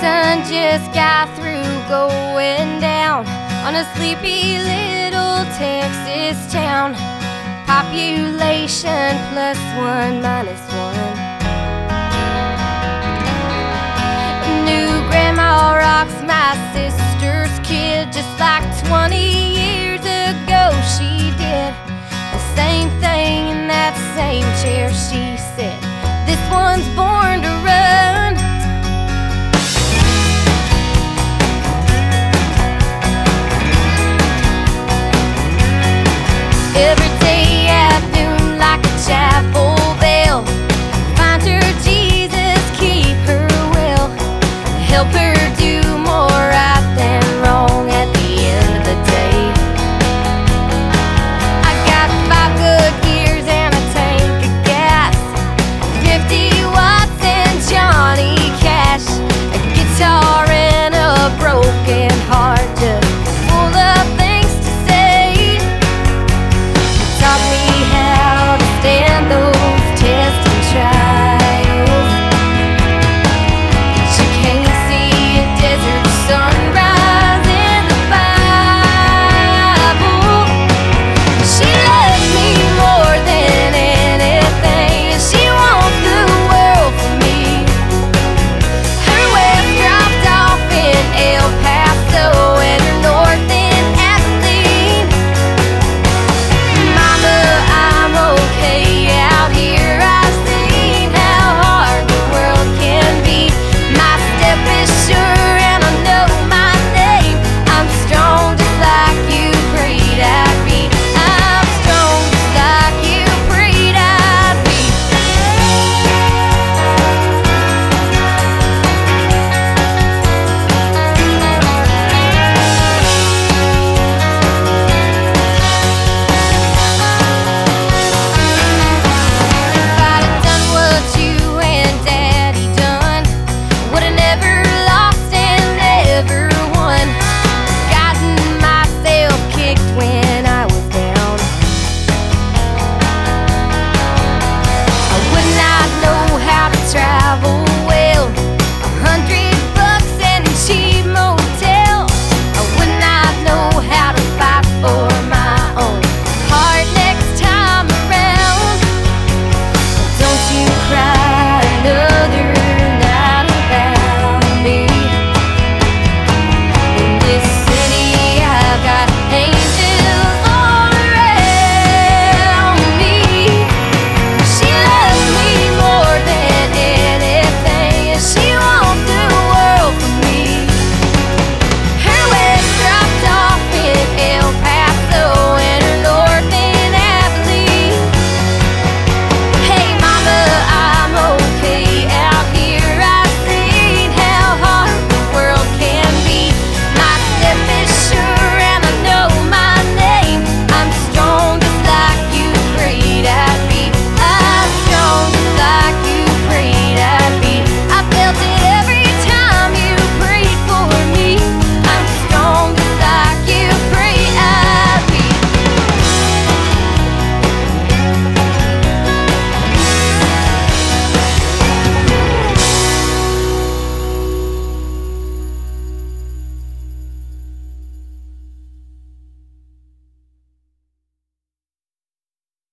sun just got through going down on a sleepy little Texas town. Population +1 -1. New grandma rocks my sister's kid just like 20 years ago she did. The same thing in that same chair, she said. This one's born to run. Every day at noon like a chapel bell, find her Jesus, keep her well, help her do